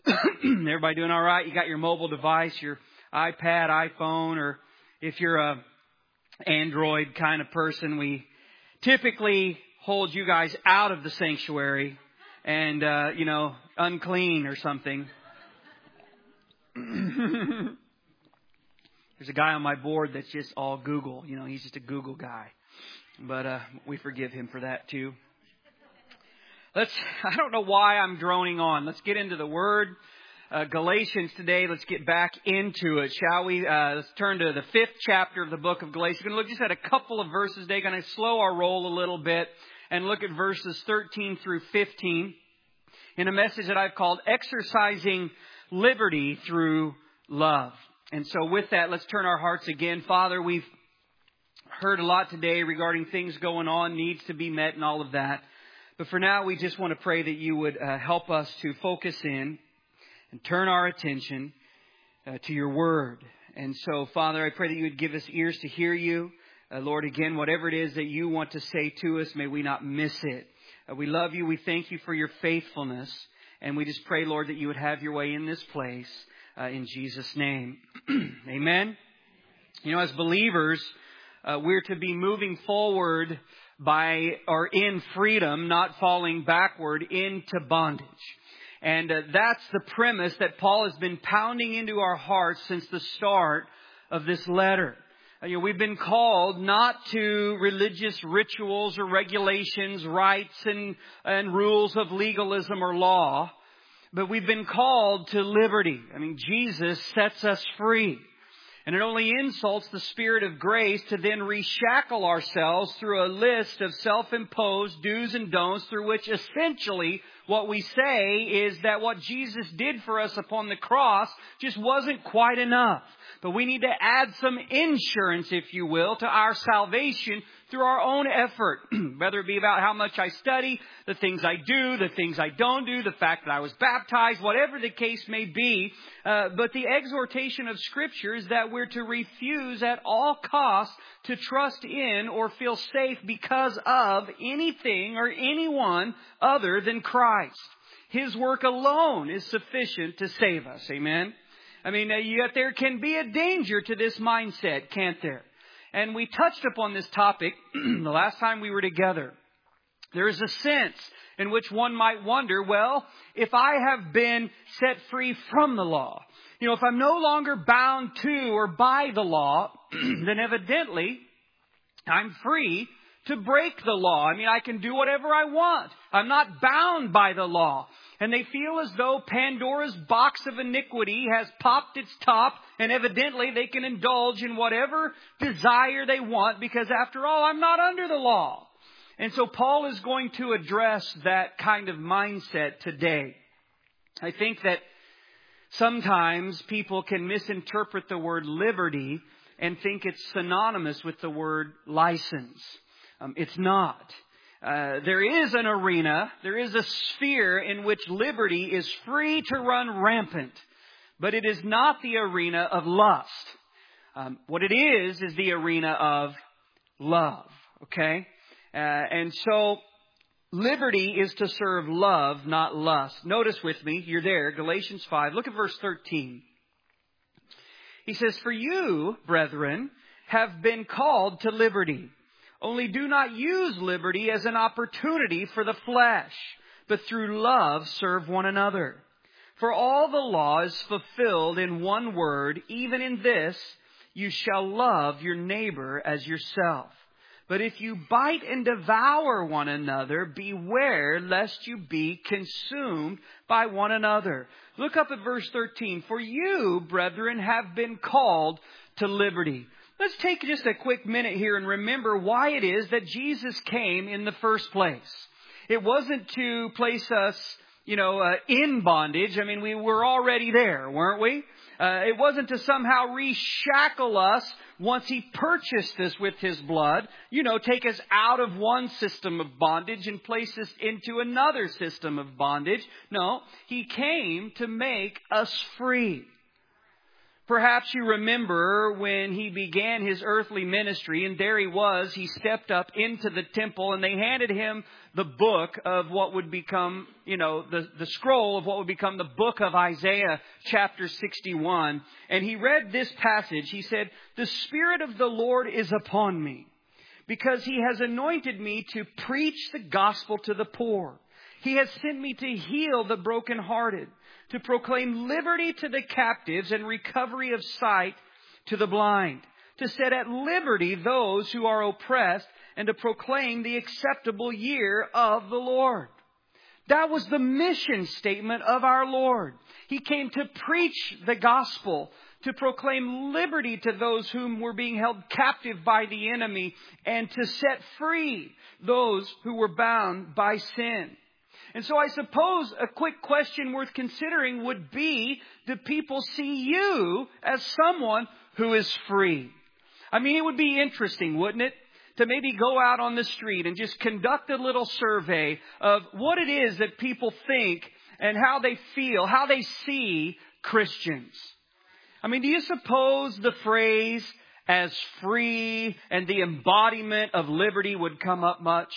Everybody doing all right? You got your mobile device, your iPad, iPhone, or if you're a Android kind of person, we typically hold you guys out of the sanctuary and, unclean or something. There's a guy on my board that's just all Google. He's just a Google guy. But we forgive him for that too. I don't know why I'm droning on. Let's get into the Word. Galatians today. Let's get back into it, shall we? Let's turn to the 5th chapter of the book of Galatians. We're going to look just at a couple of verses today. Going to slow our roll a little bit and look at verses 13 through 15 in a message that I've called Exercising Liberty Through Love. And so with that, let's turn our hearts again. Father, we've heard a lot today regarding things going on, needs to be met and all of that. But for now, we just want to pray that you would help us to focus in and turn our attention to your word. And so, Father, I pray that you would give us ears to hear you. Lord, again, whatever it is that you want to say to us, may we not miss it. We love you. We thank you for your faithfulness. And we just pray, Lord, that you would have your way in this place in Jesus' name. Amen. As believers, we're to be moving forward in freedom, not falling backward into bondage. And that's the premise that Paul has been pounding into our hearts since the start of this letter. We've been called not to religious rituals or regulations, rites and rules of legalism or law, but we've been called to liberty. Jesus sets us free. And it only insults the Spirit of grace to then reshackle ourselves through a list of self-imposed do's and don'ts through which essentially what we say is that what Jesus did for us upon the cross just wasn't quite enough. But we need to add some insurance, if you will, to our salvation through our own effort. Whether it be about how much I study, the things I do, the things I don't do, the fact that I was baptized, whatever the case may be. But the exhortation of Scripture is that we're to refuse at all costs to trust in or feel safe because of anything or anyone other than Christ. His work alone is sufficient to save us. Amen. Yet there can be a danger to this mindset, can't there? And we touched upon this topic the last time we were together. There is a sense in which one might wonder, well, if I have been set free from the law, if I'm no longer bound to or by the law, then evidently I'm free to break the law. I can do whatever I want. I'm not bound by the law. And they feel as though Pandora's box of iniquity has popped its top, and evidently they can indulge in whatever desire they want because, after all, I'm not under the law. And so Paul is going to address that kind of mindset today. I think that sometimes people can misinterpret the word liberty and think it's synonymous with the word license. It's not. There is an arena, there is a sphere in which liberty is free to run rampant, but it is not the arena of lust. What it is the arena of love, okay? And so liberty is to serve love, not lust. Notice with me, you're there, Galatians 5, look at verse 13. He says, "For you, brethren, have been called to liberty. Only do not use liberty as an opportunity for the flesh, but through love serve one another. For all the law is fulfilled in one word, even in this, you shall love your neighbor as yourself. But if you bite and devour one another, beware lest you be consumed by one another." Look up at verse 13. "For you, brethren, have been called to liberty." Let's take just a quick minute here and remember why it is that Jesus came in the first place. It wasn't to place us, in bondage. We were already there, weren't we? It wasn't to somehow reshackle us once He purchased us with His blood. Take us out of one system of bondage and place us into another system of bondage. No, He came to make us free. Perhaps you remember when he began his earthly ministry, and there he was, he stepped up into the temple, and they handed him the book of what would become, the scroll of what would become the book of Isaiah, chapter 61. And he read this passage. He said, "The Spirit of the Lord is upon me, because he has anointed me to preach the gospel to the poor. He has sent me to heal the brokenhearted, to proclaim liberty to the captives and recovery of sight to the blind, to set at liberty those who are oppressed, and to proclaim the acceptable year of the Lord." That was the mission statement of our Lord. He came to preach the gospel, to proclaim liberty to those whom were being held captive by the enemy, and to set free those who were bound by sin. And so I suppose a quick question worth considering would be, do people see you as someone who is free? I mean, it would be interesting, wouldn't it, to maybe go out on the street and just conduct a little survey of what it is that people think and how they feel, how they see Christians. I mean, do you suppose the phrase as free and the embodiment of liberty would come up much?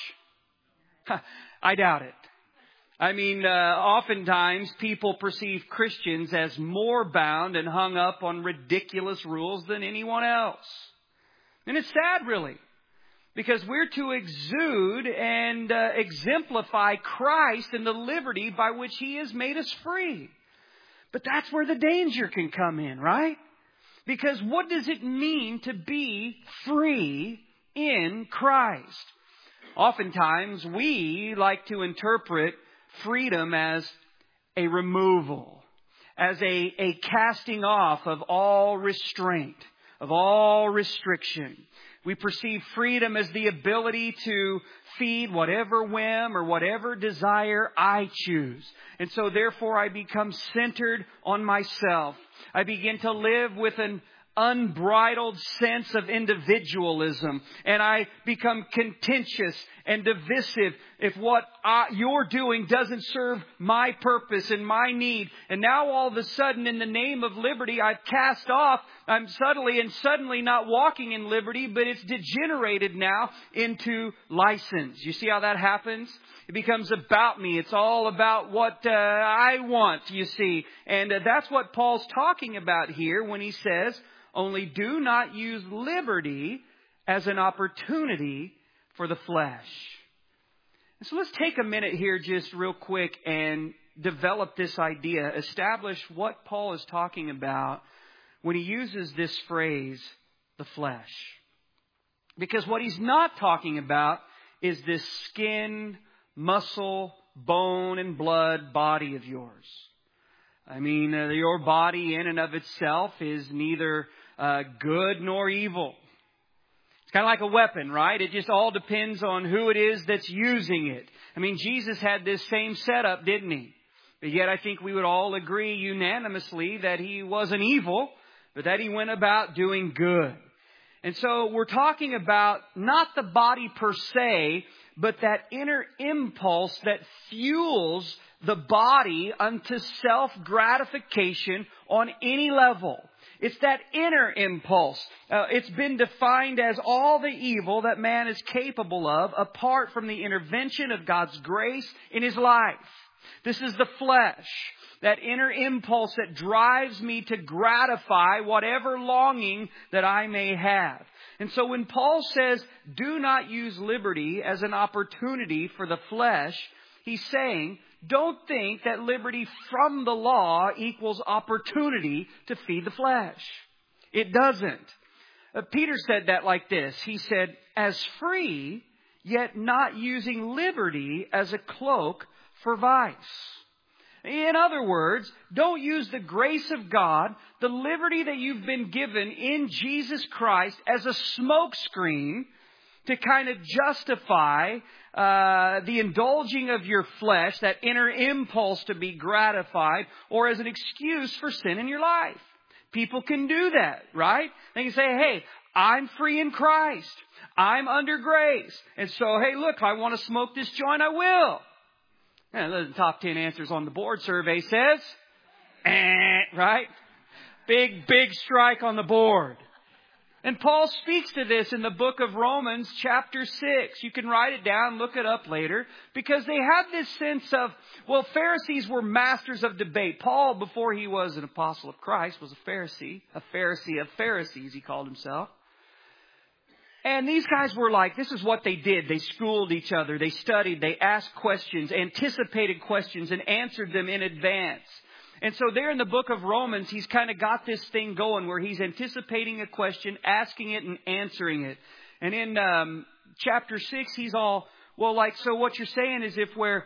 I doubt it. I mean, oftentimes people perceive Christians as more bound and hung up on ridiculous rules than anyone else. And it's sad, really, because we're to exude and exemplify Christ and the liberty by which He has made us free. But that's where the danger can come in, right? Because what does it mean to be free in Christ? Oftentimes we like to interpret freedom as a removal, as a casting off of all restraint, of all restriction. We perceive freedom as the ability to feed whatever whim or whatever desire I choose. And so therefore I become centered on myself. I begin to live with an unbridled sense of individualism, and I become contentious and divisive if what you're doing doesn't serve my purpose and my need. And now all of a sudden, in the name of liberty, I've cast off. I'm suddenly not walking in liberty, but it's degenerated now into license. You see how that happens? It becomes about me. It's all about what I want, you see. And that's what Paul's talking about here when he says, "Only do not use liberty as an opportunity for the flesh." And so let's take a minute here just real quick and develop this idea, establish what Paul is talking about when he uses this phrase, the flesh. Because what he's not talking about is this skin, muscle, bone, and blood body of yours. I mean, your body in and of itself is neither good nor evil. It's kind of like a weapon, right? It just all depends on who it is that's using it. I mean, Jesus had this same setup, didn't He? But yet I think we would all agree unanimously that He wasn't evil, but that He went about doing good. And so we're talking about not the body per se, but that inner impulse that fuels the body unto self-gratification on any level. It's that inner impulse. It's been defined as all the evil that man is capable of apart from the intervention of God's grace in his life. This is the flesh, that inner impulse that drives me to gratify whatever longing that I may have. And so when Paul says, do not use liberty as an opportunity for the flesh, he's saying, don't think that liberty from the law equals opportunity to feed the flesh. It doesn't. Peter said that like this. He said, as free, yet not using liberty as a cloak for vice. In other words, don't use the grace of God, the liberty that you've been given in Jesus Christ, as a smokescreen to kind of justify the indulging of your flesh, that inner impulse to be gratified, or as an excuse for sin in your life. People can do that, right? They can say, hey, I'm free in Christ. I'm under grace. And so, hey, look, I want to smoke this joint, I will. And the top 10 answers on the board survey says, right? Big strike on the board. And Paul speaks to this in the book of Romans chapter 6. You can write it down, look it up later. Because they had this sense of, well, Pharisees were masters of debate. Paul, before he was an apostle of Christ, was a Pharisee of Pharisees, he called himself. And these guys were like, this is what they did. They schooled each other. They studied. They asked questions, anticipated questions, and answered them in advance. And so there in the book of Romans, he's kind of got this thing going where he's anticipating a question, asking it, and answering it. And in chapter 6, he's all, well, like, so what you're saying is if where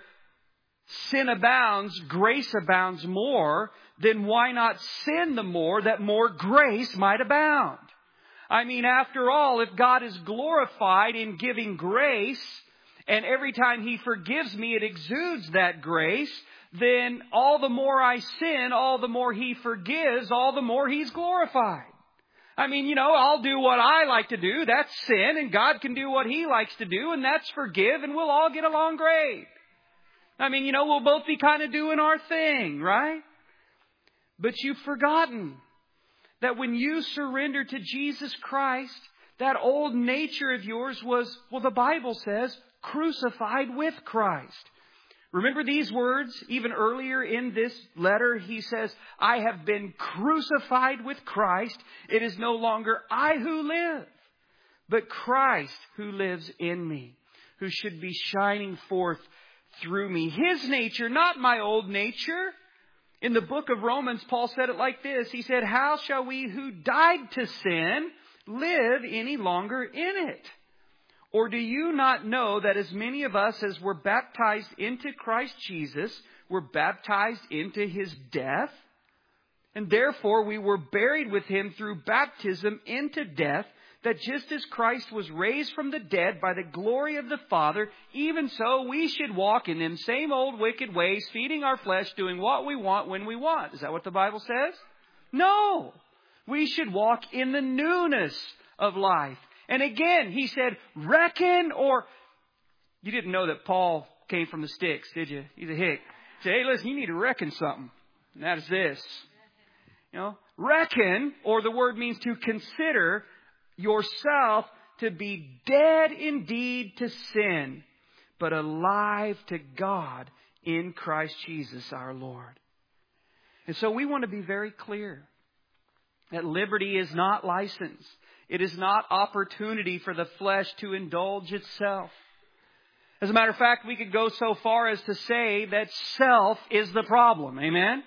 sin abounds, grace abounds more, then why not sin the more that more grace might abound? I mean, after all, if God is glorified in giving grace, and every time He forgives me, it exudes that grace, then all the more I sin, all the more He forgives, all the more He's glorified. I mean, I'll do what I like to do. That's sin. And God can do what He likes to do. And that's forgive. And we'll all get along great. I mean, we'll both be kind of doing our thing, right? But you've forgotten that when you surrender to Jesus Christ, that old nature of yours was, well, the Bible says, crucified with Christ. Remember these words? Even earlier in this letter, he says, I have been crucified with Christ. It is no longer I who live, but Christ who lives in me, who should be shining forth through me. His nature, not my old nature. In the book of Romans, Paul said it like this. He said, how shall we who died to sin live any longer in it? Or do you not know that as many of us as were baptized into Christ Jesus were baptized into His death? And therefore we were buried with Him through baptism into death, that just as Christ was raised from the dead by the glory of the Father, even so we should walk in them same old wicked ways, feeding our flesh, doing what we want when we want. Is that what the Bible says? No! We should walk in the newness of life. And again, he said, reckon, or you didn't know that Paul came from the sticks, did you? He's a hick. He said, hey, listen, you need to reckon something. And that is this. Reckon, or the word means to consider yourself to be dead indeed to sin, but alive to God in Christ Jesus our Lord. And so we want to be very clear that liberty is not license. It is not opportunity for the flesh to indulge itself. As a matter of fact, we could go so far as to say that self is the problem. Amen?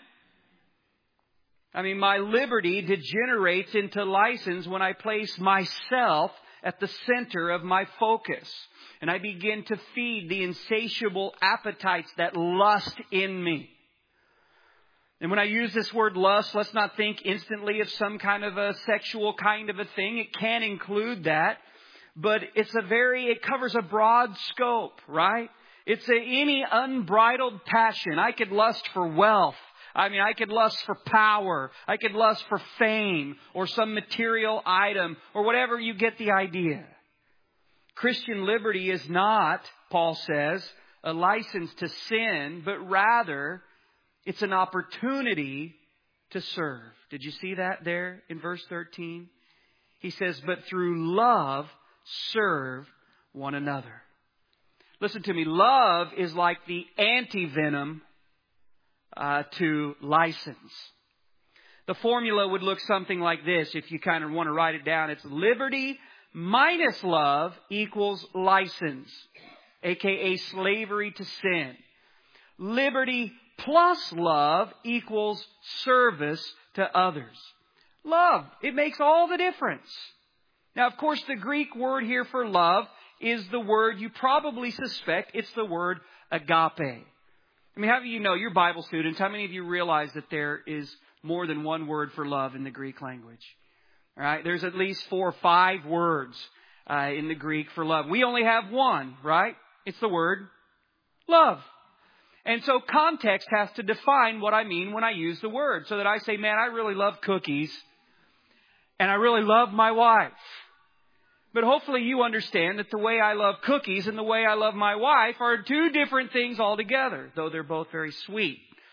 I mean, my liberty degenerates into license when I place myself at the center of my focus. And I begin to feed the insatiable appetites that lust in me. And when I use this word lust, let's not think instantly of some kind of a sexual kind of a thing. It can include that. But it covers a broad scope, right? It's any unbridled passion. I could lust for wealth. I could lust for power. I could lust for fame or some material item or whatever. You get the idea. Christian liberty is not, Paul says, a license to sin, but rather it's an opportunity to serve. Did you see that there in verse 13? He says, but through love, serve one another. Listen to me. Love is like the anti-venom to license. The formula would look something like this. If you kind of want to write it down, it's liberty minus love equals license, aka slavery to sin. Liberty plus love equals service to others. Love, it makes all the difference. Now, of course, the Greek word here for love is the word you probably suspect. It's the word agape. How many of you know, you're Bible students, how many of you realize that there is more than one word for love in the Greek language? All right, there's at least 4 or 5 words in the Greek for love. We only have one, right? It's the word love. And so context has to define what I mean when I use the word. So that I say, man, I really love cookies. And I really love my wife. But hopefully you understand that the way I love cookies and the way I love my wife are 2 different things altogether. Though they're both very sweet.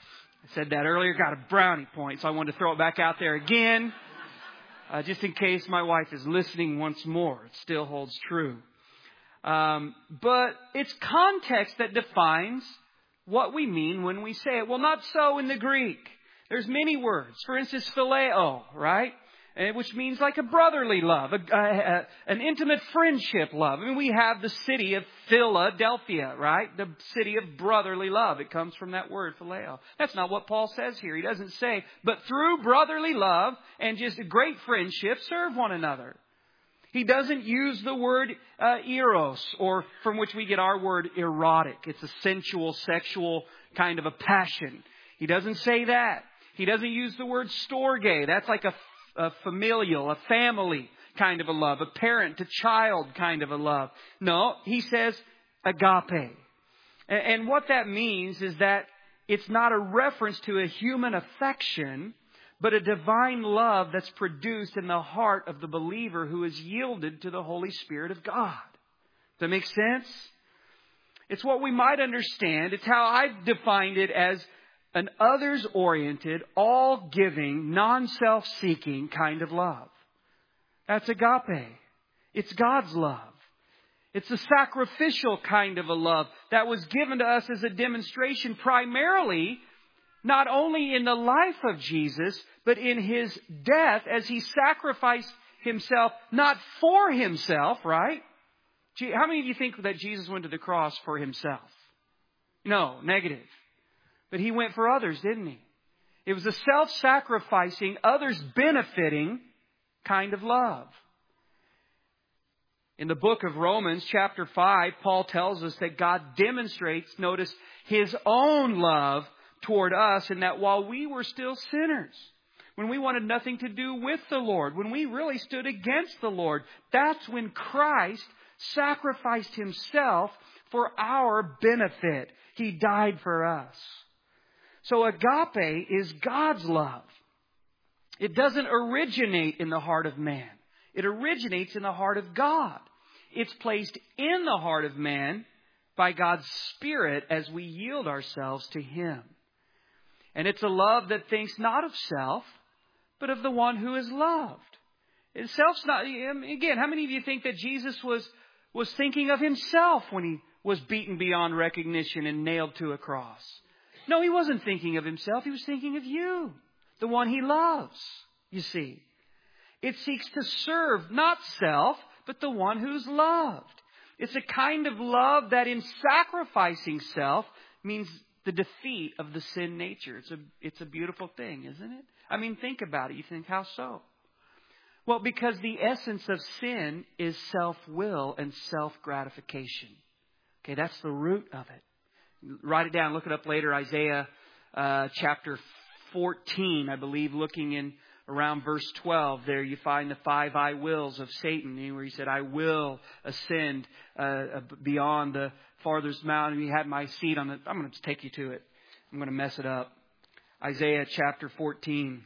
I said that earlier, got a brownie point, so I wanted to throw it back out there again. Just in case my wife is listening once more. It still holds true. But it's context that defines what we mean when we say it. Well, not so in the Greek. There's many words. For instance, phileo, right? Which means like a brotherly love, an intimate friendship love. I mean, we have the city of Philadelphia, right? The city of brotherly love. It comes from that word, phileo. That's not what Paul says here. He doesn't say, but through brotherly love and just a great friendship, serve one another. He doesn't use the word eros, or from which we get our word erotic. It's a sensual, sexual kind of a passion. He doesn't say that. He doesn't use the word storge. That's like a familial, a family kind of a love, a parent to child kind of a love. No, he says agape. And what that means is that it's not a reference to a human affection, but a divine love that's produced in the heart of the believer who is yielded to the Holy Spirit of God. Does that make sense? It's what we might understand. It's how I've defined it as an others-oriented, all-giving, non-self-seeking kind of love. That's agape. It's God's love. It's a sacrificial kind of a love that was given to us as a demonstration primarily, not only in the life of Jesus, but in His death as He sacrificed Himself, not for Himself, right? How many of you think that Jesus went to the cross for Himself? No, negative. But He went for others, didn't He? It was a self-sacrificing, others-benefiting kind of love. In the book of Romans, chapter 5, Paul tells us that God demonstrates, notice, His own love toward us, and that while we were still sinners, when we wanted nothing to do with the Lord, when we really stood against the Lord, that's when Christ sacrificed Himself for our benefit. He died for us. So agape is God's love. It doesn't originate in the heart of man. It originates in the heart of God. It's placed in the heart of man by God's Spirit as we yield ourselves to Him. And it's a love that thinks not of self, but of the one who is loved. Self's not, again, how many of you think that Jesus was thinking of Himself when He was beaten beyond recognition and nailed to a cross? No, He wasn't thinking of Himself. He was thinking of you, the one He loves, you see. It seeks to serve not self, but the one who's loved. It's a kind of love that in sacrificing self means the defeat of the sin nature. It's a beautiful thing, isn't it? I mean, think about it. You think, how so? Well, because the essence of sin is self-will and self-gratification. Okay, that's the root of it. Write it down. Look it up later. Isaiah chapter 14, I believe, looking in around verse 12. There you find the 5 I wills of Satan, where he said, I will ascend beyond the farthest mountain. He had my seat on it. I'm going to take you to it. I'm going to mess it up. Isaiah chapter 14.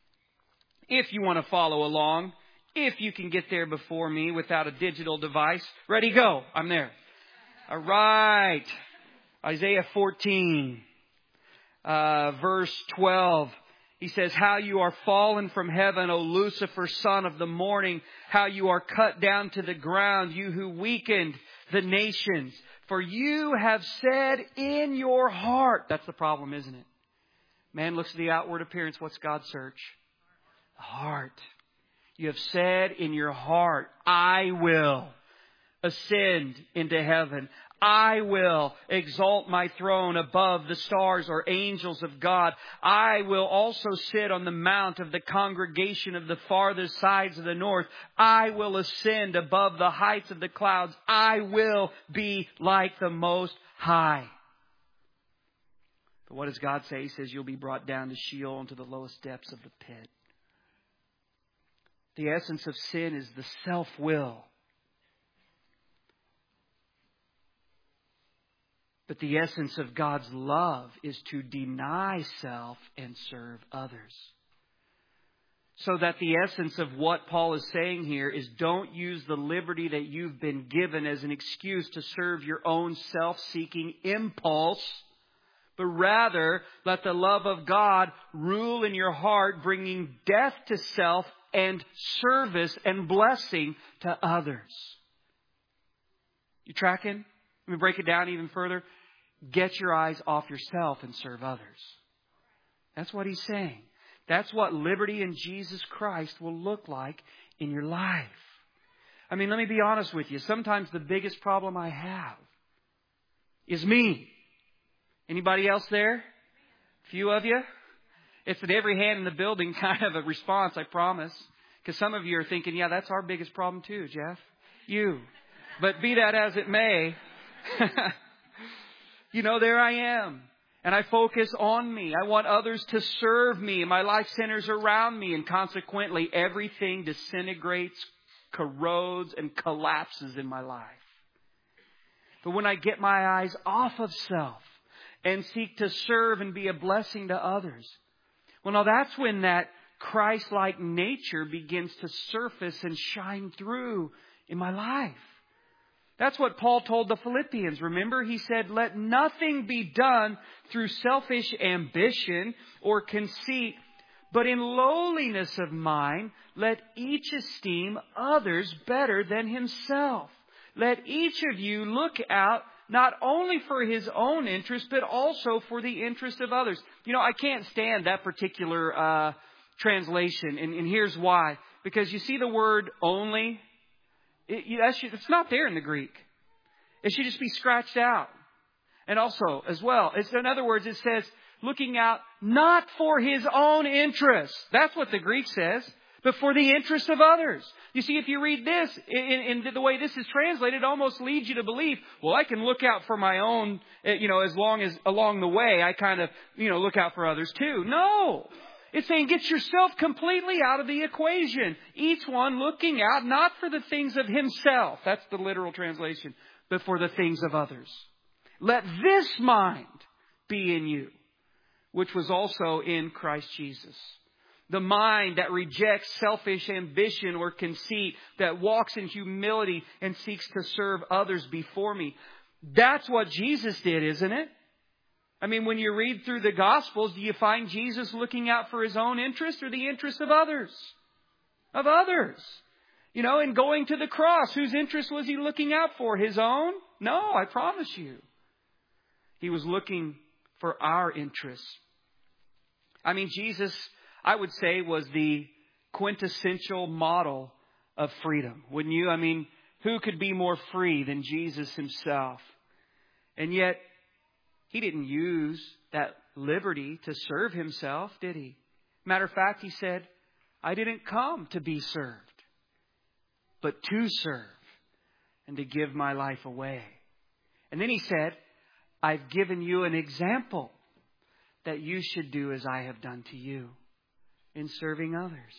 If you want to follow along, if you can get there before me without a digital device. Ready, go. I'm there. All right. Isaiah 14, verse 12. He says, how you are fallen from heaven, O Lucifer, son of the morning. How you are cut down to the ground, you who weakened the nations. For you have said in your heart. That's the problem, isn't it? Man looks at the outward appearance. What's God's search? The heart. You have said in your heart, I will ascend into heaven. I will exalt my throne above the stars or angels of God. I will also sit on the mount of the congregation of the farthest sides of the north. I will ascend above the heights of the clouds. I will be like the Most High. But what does God say? He says you'll be brought down to Sheol into the lowest depths of the pit. The essence of sin is the self-will. But the essence of God's love is to deny self and serve others. So that the essence of what Paul is saying here is don't use the liberty that you've been given as an excuse to serve your own self-seeking impulse, but rather let the love of God rule in your heart, bringing death to self and service and blessing to others. You tracking? Let me break it down even further. Get your eyes off yourself and serve others. That's what he's saying. That's what liberty in Jesus Christ will look like in your life. I mean, let me be honest with you. Sometimes the biggest problem I have is me. Anybody else there? A few of you? It's at every hand in the building kind of a response, I promise. Because some of you are thinking, yeah, that's our biggest problem too, Jeff. You. But be that as it may, there I am. And I focus on me. I want others to serve me. My life centers around me. And consequently, everything disintegrates, corrodes, and collapses in my life. But when I get my eyes off of self and seek to serve and be a blessing to others, well, now that's when that Christ-like nature begins to surface and shine through in my life. That's what Paul told the Philippians. Remember, he said, let nothing be done through selfish ambition or conceit, but in lowliness of mind, let each esteem others better than himself. Let each of you look out not only for his own interest, but also for the interest of others. I can't stand that particular translation, and here's why. Because you see the word only, it's not there in the Greek. It should just be scratched out. And also, as well, in other words, it says, looking out not for his own interest. That's what the Greek says. But for the interest of others. You see, if you read this, in the way this is translated, it almost leads you to believe, well, I can look out for my own, as long as along the way I kind of, look out for others too. No. It's saying get yourself completely out of the equation. Each one looking out not for the things of himself. That's the literal translation. But for the things of others. Let this mind be in you, which was also in Christ Jesus. The mind that rejects selfish ambition or conceit, that walks in humility and seeks to serve others before me. That's what Jesus did, isn't it? I mean, when you read through the Gospels, do you find Jesus looking out for his own interest or the interest of others? Of others. And going to the cross, whose interest was he looking out for? His own? No, I promise you. He was looking for our interests. I mean, Jesus, I would say, was the quintessential model of freedom. Wouldn't you? I mean, who could be more free than Jesus himself? And yet, he didn't use that liberty to serve himself, did he? Matter of fact, he said, I didn't come to be served, but to serve and to give my life away. And then he said, I've given you an example that you should do as I have done to you in serving others.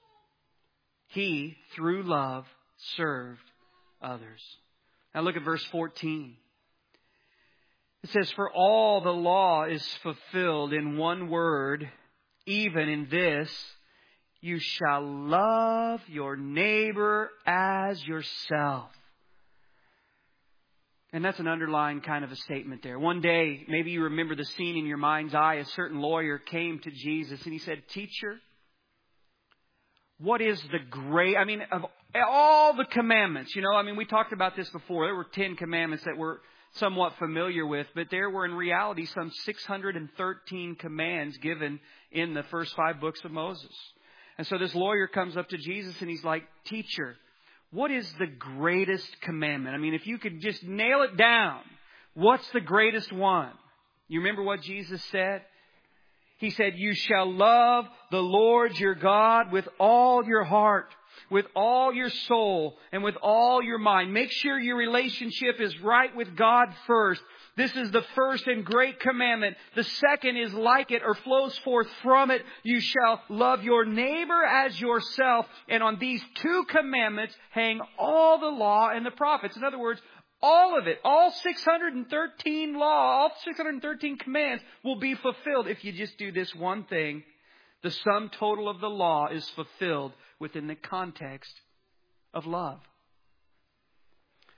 He, through love, served others. Now look at verse 14. It says, for all the law is fulfilled in one word, even in this, you shall love your neighbor as yourself. And that's an underlying kind of a statement there. One day, maybe you remember the scene in your mind's eye. A certain lawyer came to Jesus and he said, Teacher, what is of all the commandments, we talked about this before. There were 10 commandments that we're somewhat familiar with, but there were in reality some 613 commands given in the first 5 books of Moses. And so this lawyer comes up to Jesus and he's like, Teacher, what is the greatest commandment? I mean, if you could just nail it down, what's the greatest one? You remember what Jesus said? He said, you shall love the Lord your God with all your heart, with all your soul, and with all your mind. Make sure your relationship is right with God first. This is the first and great commandment. The second is like it or flows forth from it. You shall love your neighbor as yourself. And on these 2 commandments hang all the law and the prophets. In other words, all of it, all 613 all 613 commands will be fulfilled if you just do this one thing. The sum total of the law is fulfilled within the context of love.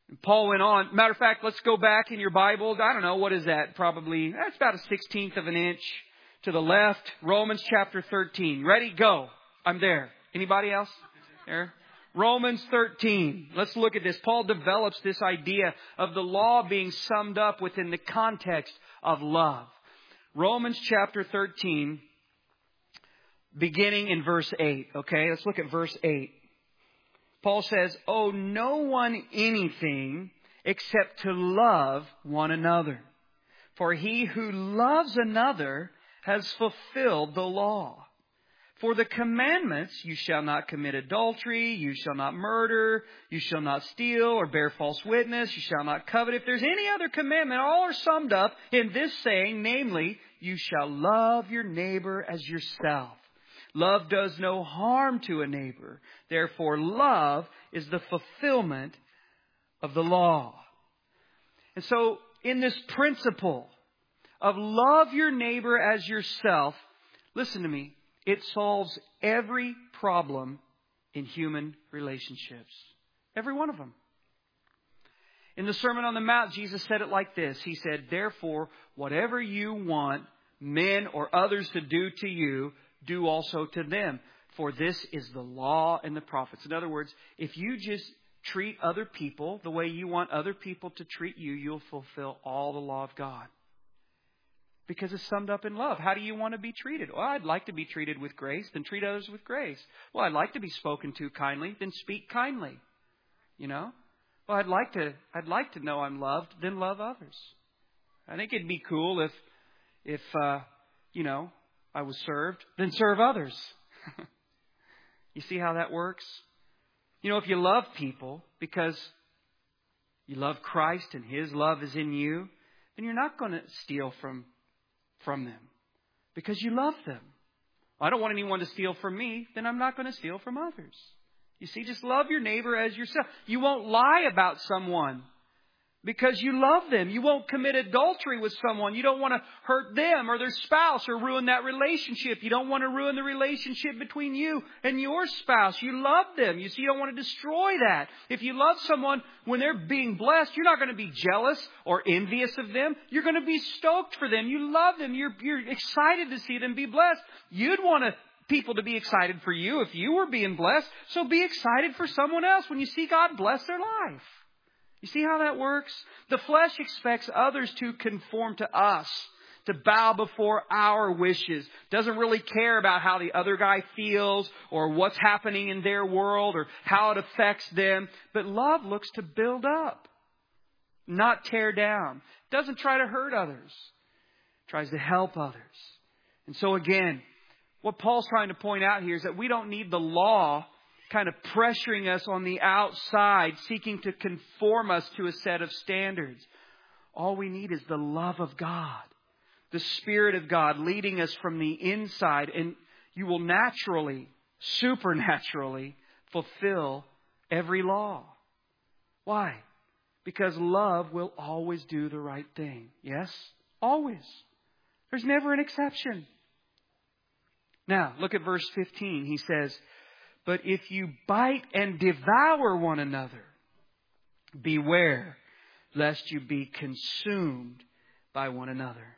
Paul went on. Matter of fact, let's go back in your Bibles. I don't know, what is that? Probably, that's about a 1/16 of an inch to the left. Romans chapter 13. Ready? Go. I'm there. Anybody else? There? Romans 13. Let's look at this. Paul develops this idea of the law being summed up within the context of love. Romans chapter 13, beginning in verse 8. Okay, let's look at verse 8. Paul says, "Owe no one anything except to love one another. For he who loves another has fulfilled the law. For the commandments, you shall not commit adultery, you shall not murder, you shall not steal or bear false witness, you shall not covet. If there's any other commandment, all are summed up in this saying, namely, you shall love your neighbor as yourself. Love does no harm to a neighbor. Therefore, love is the fulfillment of the law." And so, in this principle of love your neighbor as yourself, listen to me, it solves every problem in human relationships. Every one of them. In the Sermon on the Mount, Jesus said it like this. He said, "Therefore, whatever you want men or others to do to you, do also to them. For this is the law and the prophets." In other words, if you just treat other people the way you want other people to treat you, you'll fulfill all the law of God. Because it's summed up in love. How do you want to be treated? Well, I'd like to be treated with grace, then treat others with grace. Well, I'd like to be spoken to kindly, then speak kindly. You know? Well, I'd like to know I'm loved, then love others. I think it'd be cool if I was served, then serve others. You see how that works? You know, if you love people because you love Christ and His love is in you, then you're not going to steal from them because you love them. Well, I don't want anyone to steal from me, then I'm not going to steal from others. You see, just love your neighbor as yourself. You won't lie about someone because you love them. You won't commit adultery with someone. You don't want to hurt them or their spouse or ruin that relationship. You don't want to ruin the relationship between you and your spouse. You love them. You see, you don't want to destroy that. If you love someone when they're being blessed, you're not going to be jealous or envious of them. You're going to be stoked for them. You love them. You're excited to see them be blessed. You'd want people to be excited for you if you were being blessed. So be excited for someone else when you see God bless their life. You see how that works? The flesh expects others to conform to us, to bow before our wishes. Doesn't really care about how the other guy feels or what's happening in their world or how it affects them. But love looks to build up, not tear down. Doesn't try to hurt others. Tries to help others. And so again, what Paul's trying to point out here is that we don't need the law kind of pressuring us on the outside, seeking to conform us to a set of standards. All we need is the love of God, the Spirit of God leading us from the inside, and you will naturally, supernaturally fulfill every law. Why? Because love will always do the right thing. Yes? Always. There's never an exception. Now, look at verse 15. He says, "But if you bite and devour one another, beware lest you be consumed by one another."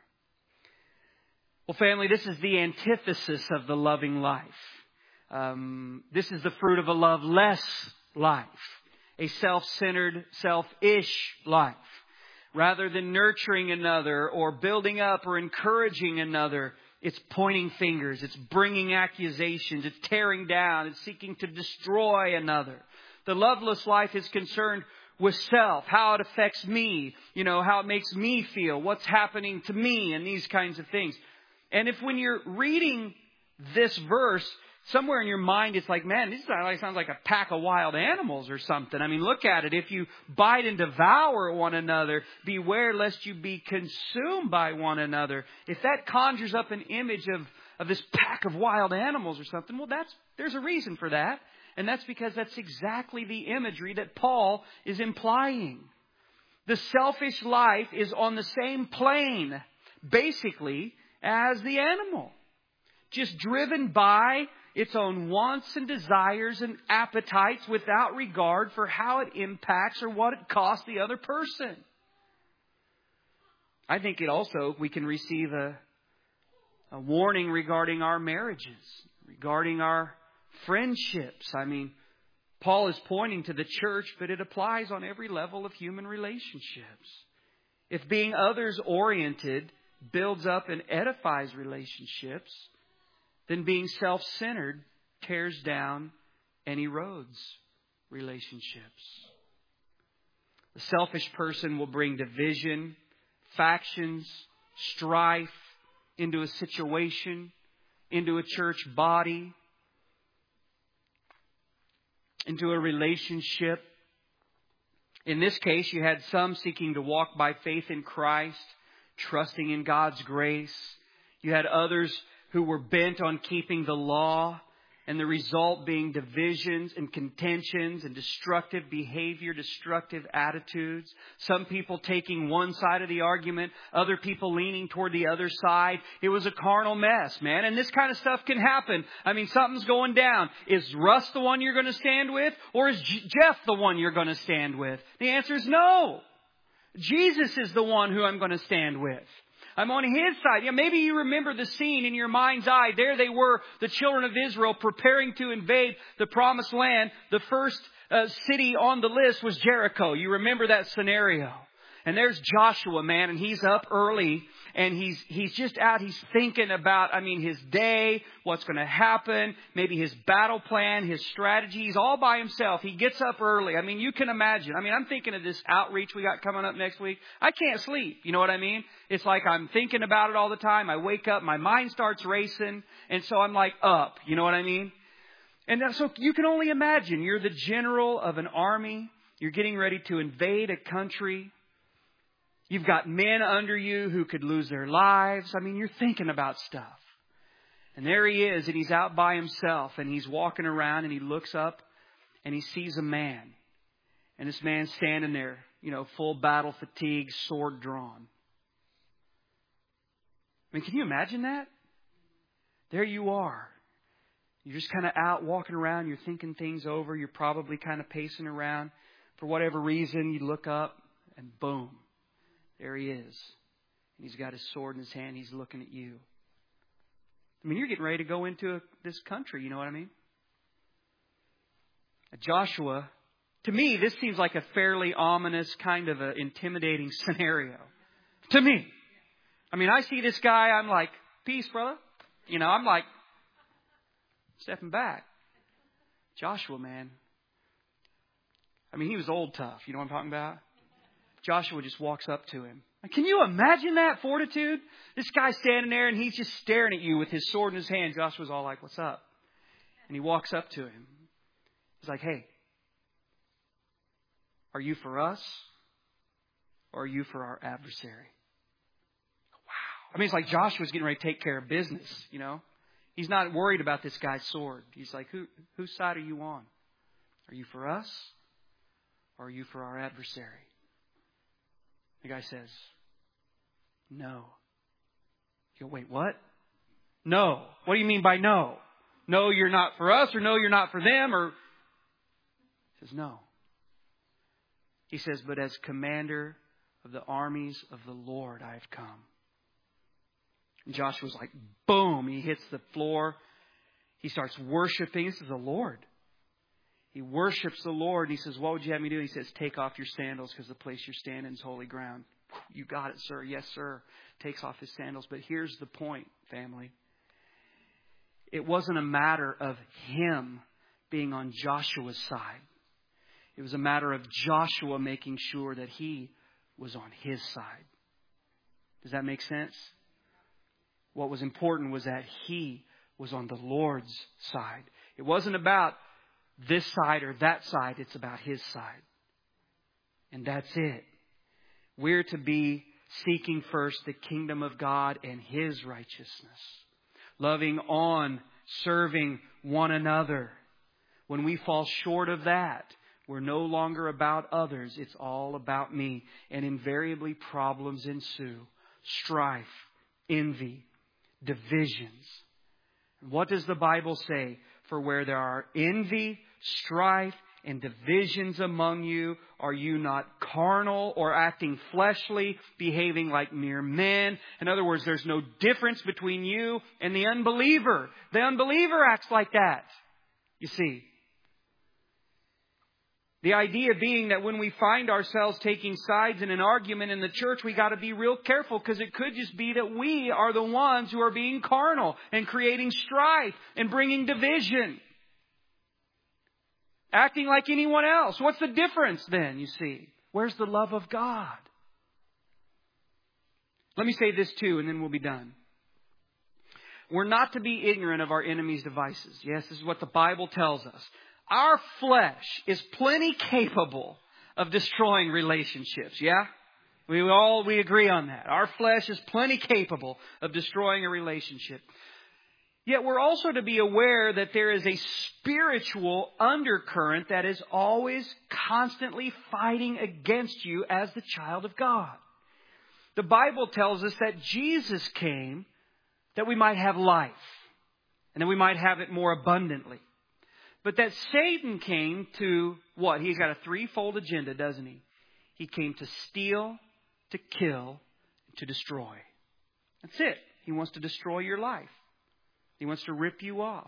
Well, family, this is the antithesis of the loving life. This is the fruit of a loveless life, a self-centered, selfish life. Rather than nurturing another or building up or encouraging another, it's pointing fingers, it's bringing accusations, it's tearing down, it's seeking to destroy another. The loveless life is concerned with self, how it affects me, how it makes me feel, what's happening to me, and these kinds of things. And if when you're reading this verse, somewhere in your mind it's like, man, this sounds like a pack of wild animals or something. I mean, look at it. If you bite and devour one another, beware lest you be consumed by one another. If that conjures up an image of this pack of wild animals or something, well, there's a reason for that. And that's because that's exactly the imagery that Paul is implying. The selfish life is on the same plane, basically, as the animal. just driven by its own wants and desires and appetites without regard for how it impacts or what it costs the other person. I think we can receive a warning regarding our marriages, regarding our friendships. I mean, Paul is pointing to the church, but it applies on every level of human relationships. If being others-oriented builds up and edifies relationships, then being self-centered tears down and erodes relationships. The selfish person will bring division, factions, strife into a situation, into a church body, into a relationship. In this case, you had some seeking to walk by faith in Christ, trusting in God's grace. You had others who were bent on keeping the law, and the result being divisions and contentions and destructive behavior, destructive attitudes. Some people taking one side of the argument, other people leaning toward the other side. It was a carnal mess, man. And this kind of stuff can happen. I mean, something's going down. Is Russ the one you're going to stand with? Or is Jeff the one you're going to stand with? The answer is no. Jesus is the one who I'm going to stand with. I'm on His side. Yeah, maybe you remember the scene in your mind's eye. There they were, the children of Israel, preparing to invade the promised land. The first city on the list was Jericho. You remember that scenario. And there's Joshua, man, and he's up early. And he's just out. He's thinking about, his day, what's going to happen, maybe his battle plan, his strategies, all by himself. He gets up early. You can imagine. I'm thinking of this outreach we got coming up next week. I can't sleep. You know what I mean? It's like I'm thinking about it all the time. I wake up, my mind starts racing. And so I'm like up. You know what I mean? And so you can only imagine. You're the general of an army. You're getting ready to invade a country. You've got men under you who could lose their lives. You're thinking about stuff. And there he is, and he's out by himself, and he's walking around, and he looks up, and he sees a man. And this man's standing there, full battle fatigue, sword drawn. Can you imagine that? There you are. You're just kind of out walking around. You're thinking things over. You're probably kind of pacing around. For whatever reason, you look up, and boom. There he is. And he's got his sword in his hand. He's looking at you. You're getting ready to go into this country. You know what I mean? Joshua, to me, this seems like a fairly ominous, kind of an intimidating scenario. To me. I see this guy. I'm like, peace, brother. I'm like, stepping back. Joshua, man. He was old tough. You know what I'm talking about? Joshua just walks up to him. Can you imagine that fortitude? This guy's standing there and he's just staring at you with his sword in his hand. Joshua's all like, what's up? And he walks up to him. He's like, hey, are you for us or are you for our adversary? Wow. It's like Joshua's getting ready to take care of business, He's not worried about this guy's sword. He's like, whose side are you on? Are you for us or are you for our adversary? The guy says, no. You go, wait, what? No. What do you mean by no? No, you're not for us, or no, you're not for them, or... He says, no. He says, but as commander of the armies of the Lord I have come. And Joshua's like, boom, he hits the floor. He starts worshiping. This is the Lord. He worships the Lord. And he says, what would you have me do? He says, take off your sandals because the place you're standing is holy ground. You got it, sir. Yes, sir. Takes off his sandals. But here's the point, family. It wasn't a matter of him being on Joshua's side. It was a matter of Joshua making sure that he was on his side. Does that make sense? What was important was that he was on the Lord's side. It wasn't about this side or that side. It's about his side. And that's it. We're to be seeking first the kingdom of God and his righteousness. Loving on, serving one another. When we fall short of that, we're no longer about others. It's all about me. And invariably problems ensue. Strife, envy, divisions. What does the Bible say? For where there are envy, strife, and divisions among you, are you not carnal or acting fleshly, behaving like mere men? In other words, there's no difference between you and the unbeliever. The unbeliever acts like that, you see. The idea being that when we find ourselves taking sides in an argument in the church, we got to be real careful, because it could just be that we are the ones who are being carnal and creating strife and bringing division. Acting like anyone else. What's the difference then, you see? Where's the love of God? Let me say this too, and then we'll be done. We're not to be ignorant of our enemy's devices. Yes, this is what the Bible tells us. Our flesh is plenty capable of destroying relationships, yeah? We agree on that. Our flesh is plenty capable of destroying a relationship. Yet we're also to be aware that there is a spiritual undercurrent that is always constantly fighting against you as the child of God. The Bible tells us that Jesus came that we might have life, and that we might have it more abundantly. But that Satan came to what? He's got a threefold agenda, doesn't he? He came to steal, to kill, to destroy. That's it. He wants to destroy your life. He wants to rip you off.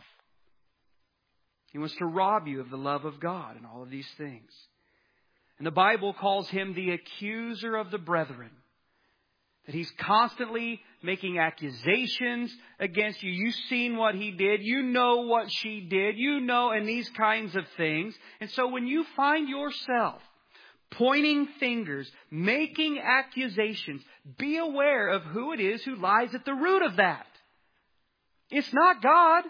He wants to rob you of the love of God and all of these things. And the Bible calls him the accuser of the brethren. That he's constantly making accusations against you. You've seen what he did. You know what she did. You know, and these kinds of things. And so when you find yourself pointing fingers, making accusations, be aware of who it is who lies at the root of that. It's not God.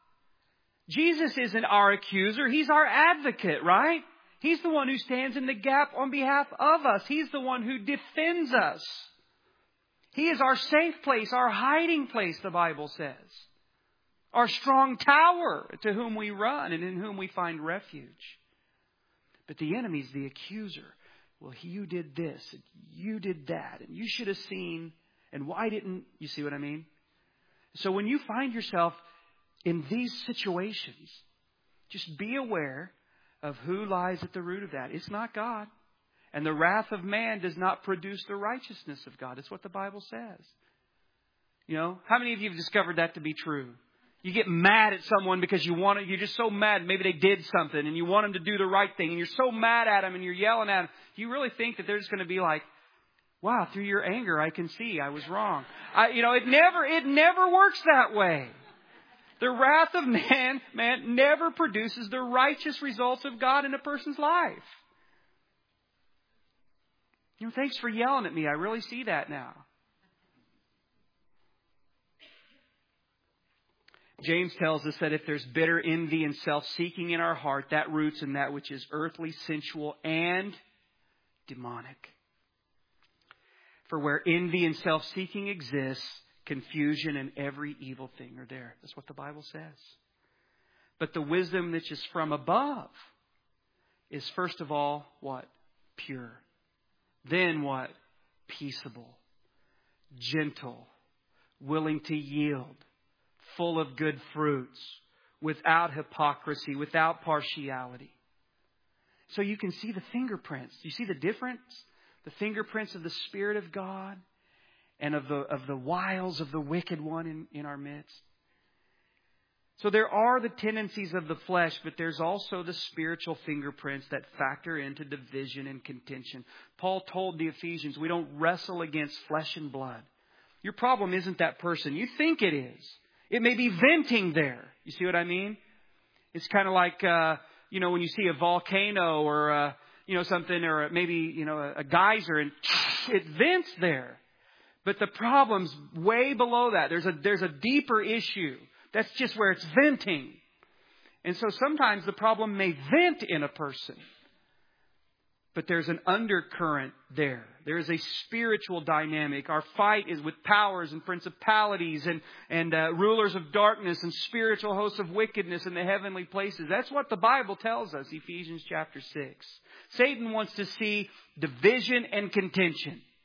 Jesus isn't our accuser. He's our advocate, right? He's the one who stands in the gap on behalf of us. He's the one who defends us. He is our safe place, our hiding place, the Bible says. Our strong tower to whom we run and in whom we find refuge. But the enemy's the accuser. Well, you did this, and you did that, and you should have seen, and why didn't you see what I mean? So when you find yourself in these situations, just be aware of who lies at the root of that. It's not God. And the wrath of man does not produce the righteousness of God. It's what the Bible says. You know, how many of you have discovered that to be true? You get mad at someone because you're just so mad. Maybe they did something and you want them to do the right thing. And you're so mad at them and you're yelling at them. You really think that they're just going to be like, wow, through your anger, I can see I was wrong. It never works that way. The wrath of man never produces the righteous results of God in a person's life. Thanks for yelling at me. I really see that now. James tells us that if there's bitter envy and self-seeking in our heart, that roots in that which is earthly, sensual, and demonic. For where envy and self-seeking exists, confusion and every evil thing are there. That's what the Bible says. But the wisdom which is from above is first of all, what? Pure. Then what? Peaceable, gentle, willing to yield, full of good fruits, without hypocrisy, without partiality. So you can see the fingerprints. Do you see the difference? The fingerprints of the Spirit of God and of the wiles of the wicked one in our midst. So there are the tendencies of the flesh, but there's also the spiritual fingerprints that factor into division and contention. Paul told the Ephesians, we don't wrestle against flesh and blood. Your problem isn't that person. You think it is. It may be venting there. You see what I mean? It's kind of like, when you see a volcano or, something, or maybe, a geyser, and it vents there. But the problem's way below that. There's a deeper issue. That's just where it's venting. And so sometimes the problem may vent in a person. But there's an undercurrent there. There is a spiritual dynamic. Our fight is with powers and principalities and rulers of darkness and spiritual hosts of wickedness in the heavenly places. That's what the Bible tells us, Ephesians chapter 6. Satan wants to see division and contention.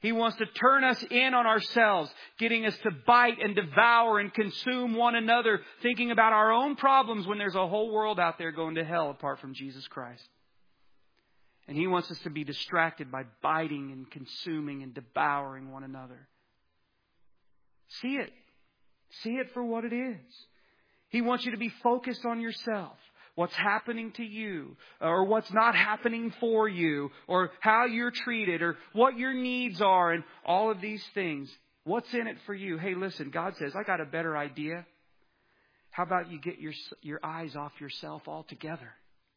He wants to turn us in on ourselves, getting us to bite and devour and consume one another, thinking about our own problems when there's a whole world out there going to hell apart from Jesus Christ. And He wants us to be distracted by biting and consuming and devouring one another. See it. See it for what it is. He wants you to be focused on yourself. What's happening to you, or what's not happening for you, or how you're treated, or what your needs are, and all of these things. What's in it for you? Hey, listen, God says, I got a better idea. How about you get your eyes off yourself altogether?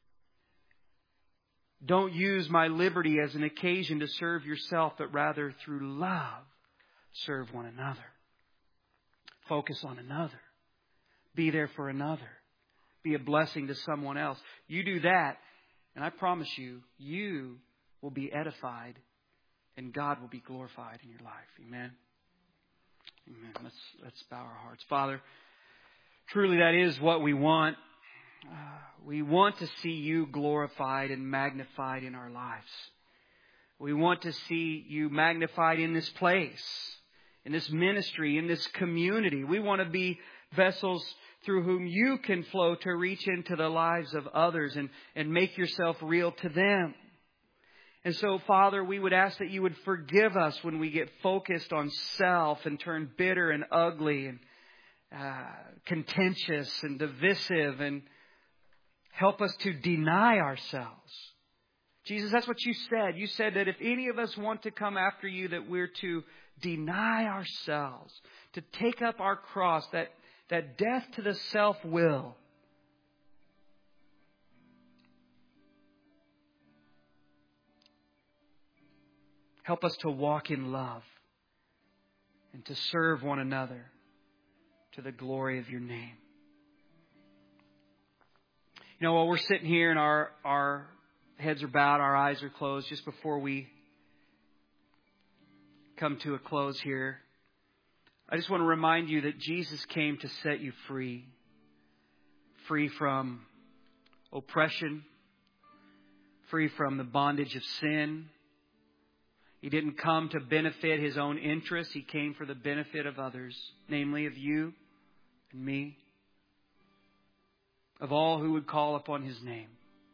Don't use my liberty as an occasion to serve yourself, but rather through love, serve one another. Focus on another. Be there for another. Be a blessing to someone else. You do that, and I promise you, you will be edified and God will be glorified in your life. Amen. Amen. Let's bow our hearts. Father, truly that is what we want. We want to see you glorified and magnified in our lives. We want to see you magnified in this place, in this ministry, in this community. We want to be vessels through whom you can flow to reach into the lives of others and make yourself real to them. And so, Father, we would ask that you would forgive us when we get focused on self and turn bitter and ugly and contentious and divisive, and help us to deny ourselves. Jesus, that's what you said. You said that if any of us want to come after you, that we're to deny ourselves, to take up our cross, that death to the self-will. Help us to walk in love and to serve one another to the glory of your name. You know, while we're sitting here and our heads are bowed, our eyes are closed, just before we come to a close here, I just want to remind you that Jesus came to set you free. Free from oppression. Free from the bondage of sin. He didn't come to benefit His own interests. He came for the benefit of others, namely of you and me, of all who would call upon His name.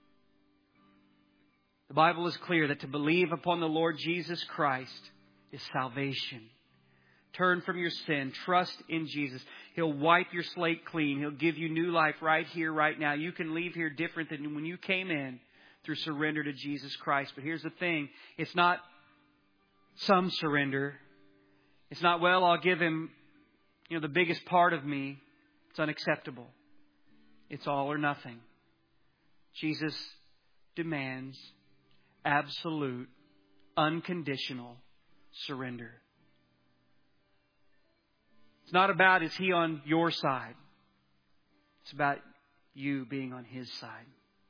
The Bible is clear that to believe upon the Lord Jesus Christ is salvation. Turn from your sin. Trust in Jesus. He'll wipe your slate clean. He'll give you new life right here, right now. You can leave here different than when you came in through surrender to Jesus Christ. But here's the thing. It's not some surrender. It's not, well, I'll give Him, the biggest part of me. It's unacceptable. It's all or nothing. Jesus demands absolute, unconditional surrender. It's not about, is He on your side? It's about you being on His side.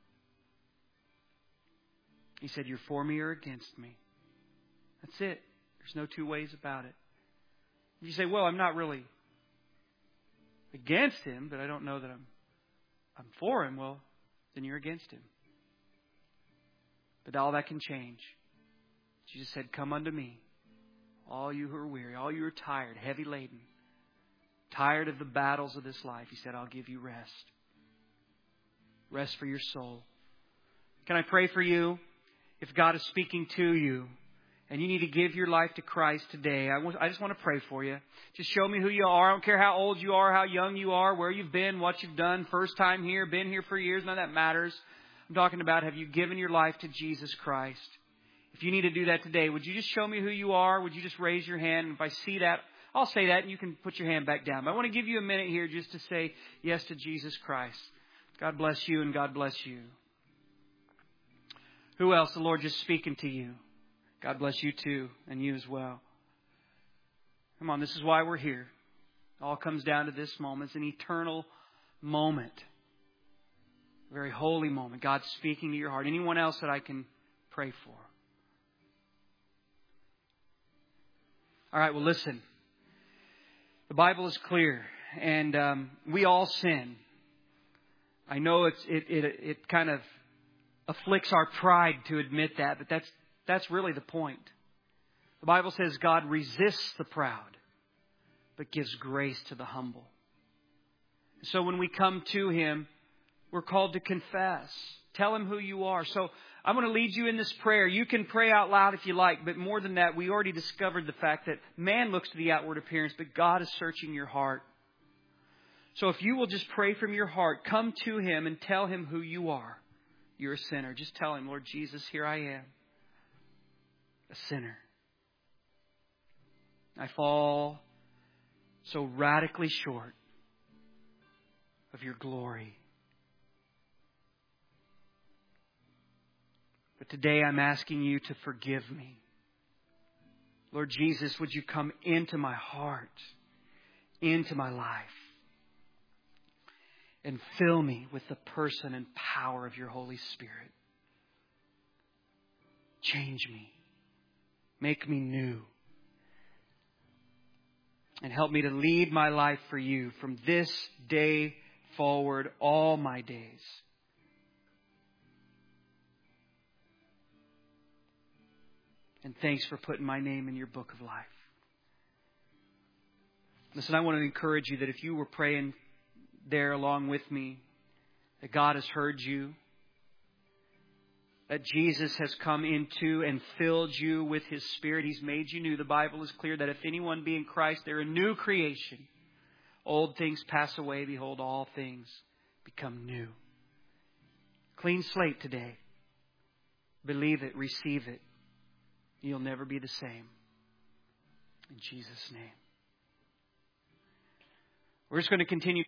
He said, you're for me or against me. That's it. There's no two ways about it. You say, well, I'm not really against Him, but I don't know that I'm for Him. Well, then you're against Him. But all that can change. Jesus said, come unto me, all you who are weary, all you who are tired, heavy laden, tired of the battles of this life. He said, I'll give you rest. Rest for your soul. Can I pray for you? If God is speaking to you and you need to give your life to Christ today, I just want to pray for you. Just show me who you are. I don't care how old you are, how young you are, where you've been, what you've done, first time here, been here for years. None of that matters. I'm talking about, have you given your life to Jesus Christ? If you need to do that today, would you just show me who you are? Would you just raise your hand? And if I see that, I'll say that and you can put your hand back down. But I want to give you a minute here just to say yes to Jesus Christ. God bless you and God bless you. Who else? The Lord just speaking to you. God bless you too and you as well. Come on, this is why we're here. It all comes down to this moment. It's an eternal moment. A very holy moment. God's speaking to your heart. Anyone else that I can pray for? All right, well, listen. The Bible is clear, and we all sin. I know it kind of afflicts our pride to admit that, but that's really the point. The Bible says God resists the proud, but gives grace to the humble. So when we come to Him, we're called to confess. Tell Him who you are. So I'm going to lead you in this prayer. You can pray out loud if you like, but more than that, we already discovered the fact that man looks to the outward appearance, but God is searching your heart. So if you will just pray from your heart, come to Him and tell Him who you are. You're a sinner. Just tell Him, Lord Jesus, here I am, a sinner. I fall so radically short of your glory. But today I'm asking you to forgive me. Lord Jesus, would you come into my heart, into my life, and fill me with the person and power of your Holy Spirit. Change me. Make me new. And help me to lead my life for you from this day forward, all my days. And thanks for putting my name in your book of life. Listen, I want to encourage you that if you were praying there along with me, that God has heard you, that Jesus has come into and filled you with His Spirit. He's made you new. The Bible is clear that if anyone be in Christ, they're a new creation. Old things pass away. Behold, all things become new. Clean slate today. Believe it. Receive it. You'll never be the same. In Jesus' name. We're just going to continue.